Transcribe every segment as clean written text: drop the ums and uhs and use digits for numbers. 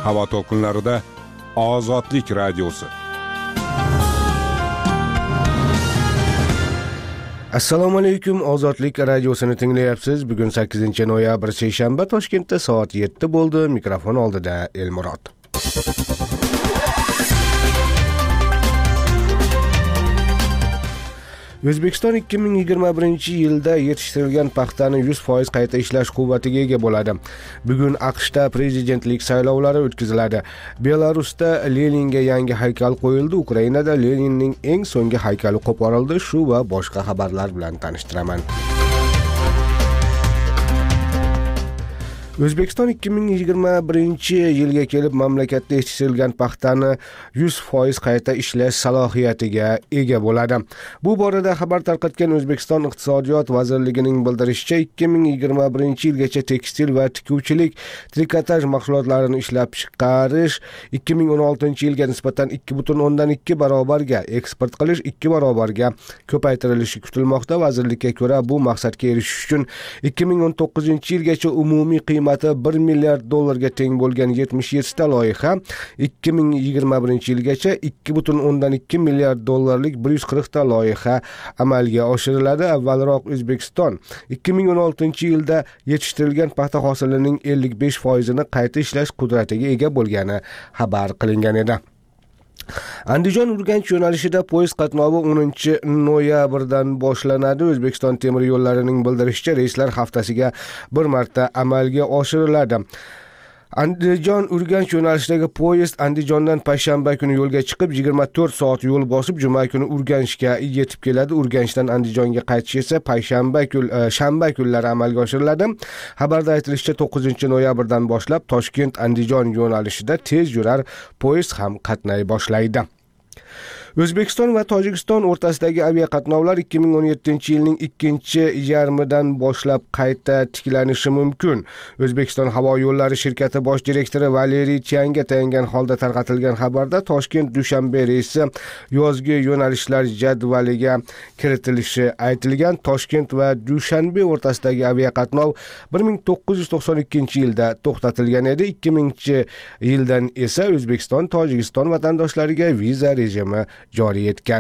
havo to'lqinlarida Ozodlik radiosi. Assalomu alaykum, Ozodlik radiosini tinglayapsiz. Bugun 8-noyabr seshanba, Toshkentda soat 7 bo'ldi. Mikrofon oldida Elmurod. O'zbekiston 2021-yilda yetishtirilgan paxtani 100% qayta ishlash quvvatiga ega bo'ladi. Bugun AQShda prezidentlik saylovlari o'tkaziladi. Belarusda Leninga yangi haykal qo'yildi. Ukrainada Leninning eng so'nggi haykali qo'porildi. Shu va boshqa xabarlar bilan tanishtiraman. O'zbekiston 2021-yilga kelib mamlakatda yetishtirilgan paxtani 100% qayta ishlash salohiyatiga ega bo'ladi. Bu borada xabar tarqatgan O'zbekiston Iqtisodiyot vazirligining bildirishicha, 2021-yilgacha tekstil va tikuvchilik, trikotaj mahsulotlarini ishlab chiqarish 2016-yilga nisbatan 2,2 barobarga, eksport qilish 2 barobarga ko'paytirilishi kutilmoqda. Vazirlikka ko'ra, bu maqsadga erishish uchun 2019-yilgacha umumiy qiymati $1 milliard teng bo'lgan 77 ta loyiha 2021-yilgacha $2,2 milliard 140 ta loyiha amalga oshiriladi. Avvalroq O'zbekiston 2016-yilda yetishtirilgan paxta hosilining 55%ni qayta ishlash qudratiga ega bo'lgani xabar qilingan edi. Andijon-Urganch yo'nalishida poyezd qatnovi 10-noyabrdan boshlanadi. O'zbekiston temir yo'llarining bildirishicha, reyslar haftasiga bir marta amalga oshiriladi. Andijon-Urganch yo'nalishidagi poyezd Andijondan payshanba kuni yo'lga chiqib, 24 soat yo'l bosib, juma kuni Urganchga yetib keladi. Urganchdan Andijonga qaytish esa shanba kunlari amalga oshiriladi. Xabarda aytilishicha, 9-noyabrdan boshlab Toshkent-Andijon yo'nalishida tez yurar poyezd ham qatnay boshlaydi. O'zbekiston va Tojikiston o'rtasidagi aviaqatnovlar 2017-yilning ikkinchi yarmidan boshlab qayta tiklanishi mumkin. O'zbekiston havo yo'llari shirkati bosh direktori Valeriy Tyanga tayangan holda tarqatilgan xabarda Toshkent-Dushanbe reysi yozgi yo'nalishlar jadvaliga kiritilishi aytilgan. Toshkent va Dushanbe o'rtasidagi aviaqatnov 1992-yilda to'xtatilgan edi. 2000-yildan esa O'zbekiston Tojikiston vatandoshlariga viza rejimi joriy etgan.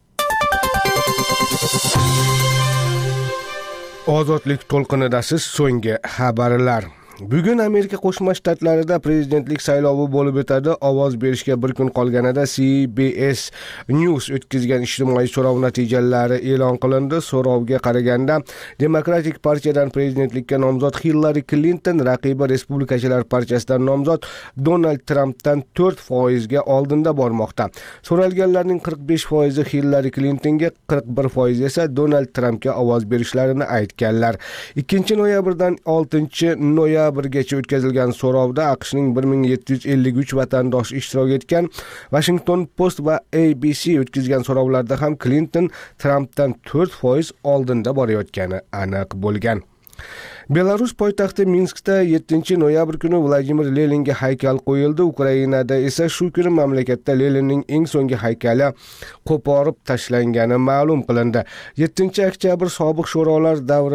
Ozodlik to'lqinidasiz so'nggi xabarlar. Bugun Amerika Qo'shma Shtatlarida prezidentlik saylovi bo'lib o'tadi. Ovoz berishga bir kun qolganida CBS News o'tkazgan ijtimoiy so'rov natijalari e'lon qilindi. So'rovga qaraganda Demokratik partiyadan prezidentlikka nomzod Hillary Clinton, raqibi Respublikachilar partiyasidan nomzod Donald Trumpdan 4% ga oldinda bormoqda. So'ralganlarning 45% Hillary Clintonga, 41% esa Donald Trumpga ovoz berishlarini aytganlar. 2-noyabrdan 6-noyabrgacha o'tkazilgan so'rovda AQShning 1753 vatandoshi ishtirok etgan. Washington Post va ABC o'tkazgan so'rovlarda ham Clinton Trumpdan 4% oldinda borayotgani aniq bo'lgan. Belarus poytaxti Minskda 7-noyabr kuni Vladimir Leninga haykal qo'yildi. Ukrainada esa shu kuni mamlakatda Leninning eng so'nggi haykali qo'porib tashlangani ma'lum qilindi. 7-noyabr sobiq sho'rolar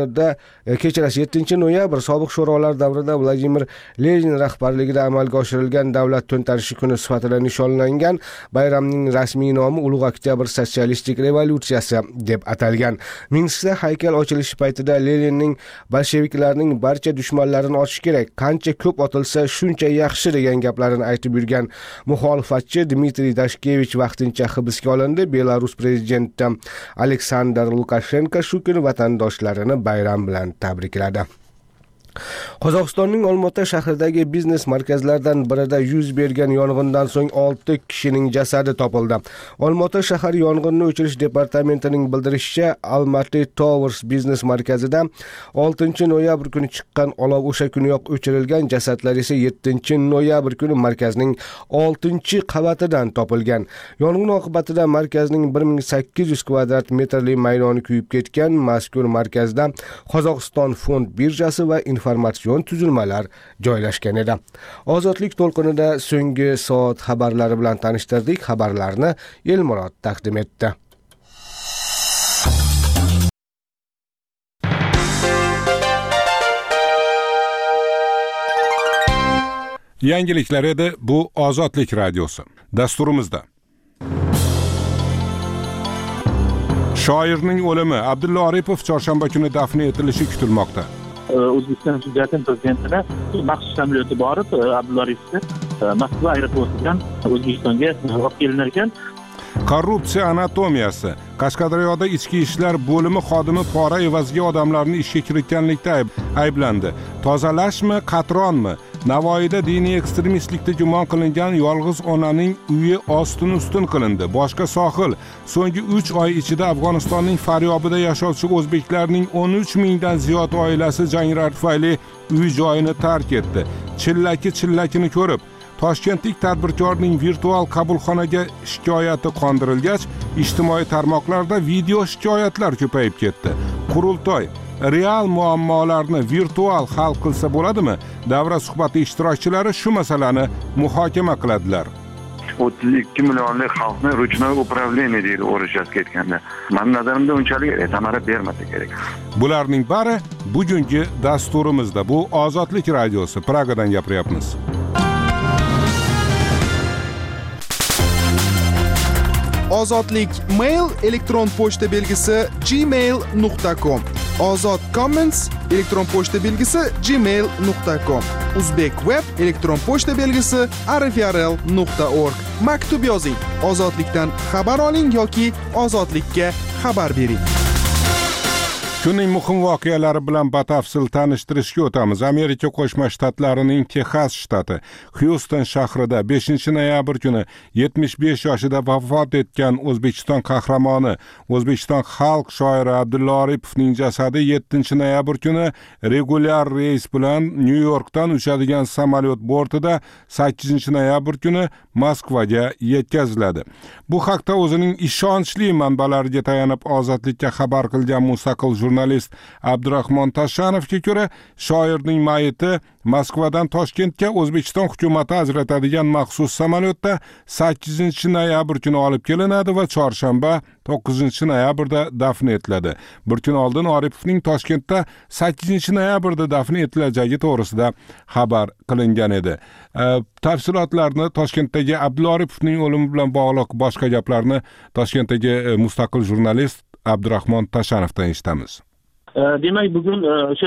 davrida Vladimir Lenin rahbarligida amalga oshirilgan davlat to'ntarishi kuni sifatida nishonlangan. Bayramning rasmiy nomi Ulug' Oktyabr sotsialistik revolyutsiyasi deb atalgan. Minskda haykal ochilishi paytida Leninning bolsheviklarning barcha dushmanlarini ochish kerak, qancha ko'p otilsa shuncha yaxshi degan gaplarini aytib yurgan muxolifatchi Dmitriy Dashkevich vaqtincha hibsga olindi. Belarus prezidenti Aleksandr Lukashenko shu kuni vatandoshlarini bayram bilan tabrikladi. Qozog'istonning Olmaota shahridagi biznes markazlaridan birida yuz bergan yong'indan so'ng 6 kishining jasadi topildi. Olmaota shahar yong'inni o'chirish departamentining bildirishicha, Almaty Towers biznes markazida 6-noyabr kuni chiqqan olov o'sha kuniyoq o'chirilgan, jasadlar esa 7-noyabr kuni markazning 6-qavatidan topilgan. Yong'in oqibatida markazning 1800 kvadrat metrli maydoni kuyib ketgan. Mazkur markazda Qozog'iston fond birjasi va informatsion tuzilmalar joylashgan edi. Ozodlik to'lqinida so'nggi soat xabarlari bilan tanishtirdik. Xabarlarni Elmurod taqdim etdi. Yangiliklar edi, bu Ozodlik radiosi. Dasturimizda shoirning o'limi, Abdulla Aripov chorshanba kuni dafn etilishi kutilmoqda. O'zbekiston Respublikasi Prezidentini maxsus samolyoti borib, Abdulla Aripovni Moskva aeroportidan O'zbekistonga olib kelinar ekan. Korrupsiya anatomiyasi. Qashqadaryoda ichki ishlar bo'limi xodimi pora evaziga odamlarni ishga kiritganlikda ayblandi. Tozalashmi, qatronmi? Navoiyda diniy ekstremistlikda gumon qilingan yolg'iz onaning uyi ostin-ustun qilindi. Boshqa sohil. So'nggi 3 oy ichida Afg'onistonning Faryobida yashovchi o'zbeklarning 13 mingdan ziyod oilasi janglar tufayli uy joyini tark etdi. Chillakini ko'rib, Toshkentlik tadbirkorning virtual qabulxonaga shikoyati qondirilgach, ijtimoiy tarmoqlarda video shikoyatlar ko'payib ketdi. Qurultoy real muammolarni virtual hal qilsa bo'ladimi? Davra suhbati ishtirokchilari shu masalani muhokama qiladilar. 32 millionlik xalqni ruchnoy управление deydi o'rishasiga ketganda. Men nazarimda unchalik samara bermasa kerak. Bularning bari bugungi dasturimizda. Bu Ozodlik radiosi. Pragadan gapiryapmiz. Ozodlik mail elektron pochta belgisi gmail.com. Ozod comments elektron pochta belgisi gmail.com. Uzbek web elektron pochta belgisi arifrl.org. Maktub yozing. Ozodlikdan xabar oling yoki ozodlikka xabar bering. Kunning muhim voqealari bilan batafsil tanishtirishga o'tamiz. Amerika Qo'shma Shtatlarining Texas shtati Houston shahrida 5-noyabr kuni 75 yoshida vafot etgan O'zbekiston qahramoni, O'zbekiston xalq shoiri Abdulla Aripovning jasadi 7-noyabr kuni regular reys bilan Nyu-Yorkdan uchadigan samolyot bortida 8-noyabr kuni Moskvaga yetkaziladi. Bu haqda o'zining ishonchli manbalariga tayanib Ozodlikka xabar qilgan mustaqil jurnalist Abdurahmon Tashanovga ko'ra, shoirning mayiti Moskvadan Toshkentga O'zbekiston hukumati ajratadigan maxsus samolyotda 8-noyabr kuni olib kelinadi va chorshanba 9-noyabrda dafn etiladi. Bir kun oldin Aripovning Toshkentda 8-noyabrda dafn etilajagi to'g'risida xabar qilingan edi. Tafsilotlarni Toshkentdagi Abdulla Aripovning o'limi bilan bog'liq boshqa gaplarni Toshkentdagi mustaqil jurnalist Abdurahmon Tashanovdan eshitamiz. Demak, bugun o'sha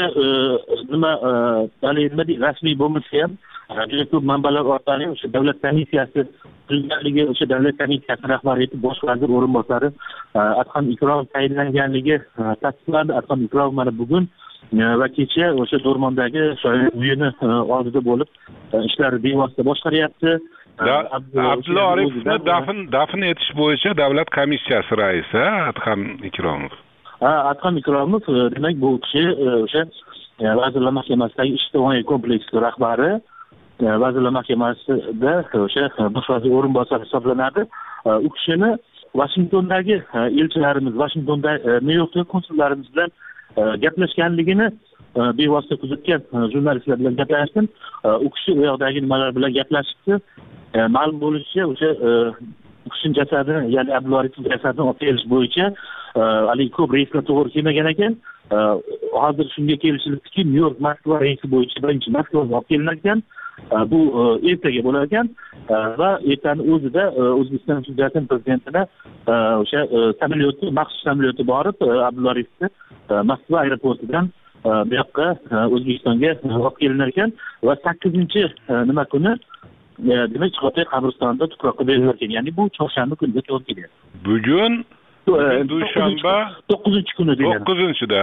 rasmiy bo'lmasa ham juda ko'p manbalar orqali o'sha davlat komissiyasi tuzilganligi, o'sha davlat komissiyasi rahbari etib bosh vazir o'rinbosari Adham Ikromov tayinlanganligi tasdiqlandi. Adham Ikromov mana bugun va kecha o'sha Do'rmondagi shoir uyini oldida bo'lib ishlarni bevosita boshqaryapti. Abdulla Aripovni dafn etish bo'yicha davlat komissiyasi raisi Adham Ikromov. Adham Ikromov demak bu kishi o'sha Vazirlar Mahkamasidagi ijtimoiy kompleks rahbari, Vazirlar Mahkamasida o'sha bosh vazir o'rinbosari hisoblanadi. U kishini Vashingtondagi elchilarimiz, Vashingtonda Nyu-Yorkdagi konsullarimiz bilan gaplashganligini bevosita kuzatgan jurnalistlar bilan gaplashdim. U kishi u yoqdagi nimalar bilan gaplashibdi. Ma'lum bo'lishicha o'sha u kishining jasadini, ya'ni Abdulla Aripovning jasadini olib kelish bo'yicha hali ko'p reyslar to'g'ri kelmagan ekan. Hozir shunga kelishilibdiki, Nyu-York Moskva reysi bo'yicha birinchi Moskvaga olib kelinar ekan. Bu ertaga bo'lar ekan va ertaning o'zida O'zbekiston Respublikasi Prezidentini o'sha samolyoti, maxsus samolyoti borib Abdulla Aripovni Moskva aeroportidan bu yoqqa O'zbekistonga olib kelinar ekan va 8-nima kuni demak Chig'atoy qabristonida tuproqqa berilar ekan. Ya'ni bu chorshanba kuniga to'g'ri kelyapti. Bugun dushanba 9-kuni degani. 9-da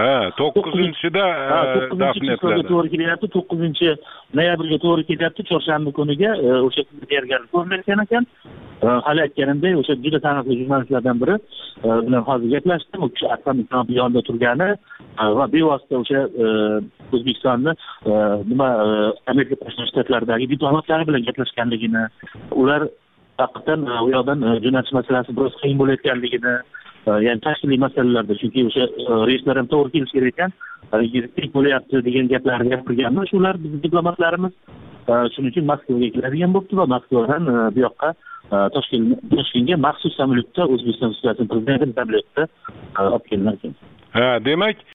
dafn etiladi. To'g'ri kelyapti. 9-noyabrga to'g'ri kelyapti. Chorshanba kuniga o'sha kunga tayyorgarlik ko'rilgan ekan. Hali aytganimdek, o'sha juda taniqli jurnalistlardan biri bilan hozir gaplashdim. U kishi Adham Ikromov yonida turgani va bevosita o'sha O'zbekistonni Amerika Qo'shma Shtatlaridagi diplomatlari bilan gaplashganligini, ular haqiqatan u yoqdan jo'natish masalasi biroz qiyin bo'layotganligini, ya'ni tashkiliy masalalarda, chunki o'sha reyslar ham to'g'ri kelishi kerak ekan, yiriqlik bo'layapti degan gaplarni gapirganmiz. Ular bizning diplomatlarimiz shuning uchun Moskvaga keladigan bo'libdi va Moskvadan bu yoqqa Toshkentga maxsus samolyotda O'zbekiston Respublikasi Prezidenti samolyotida olib kelinar ekan. Demak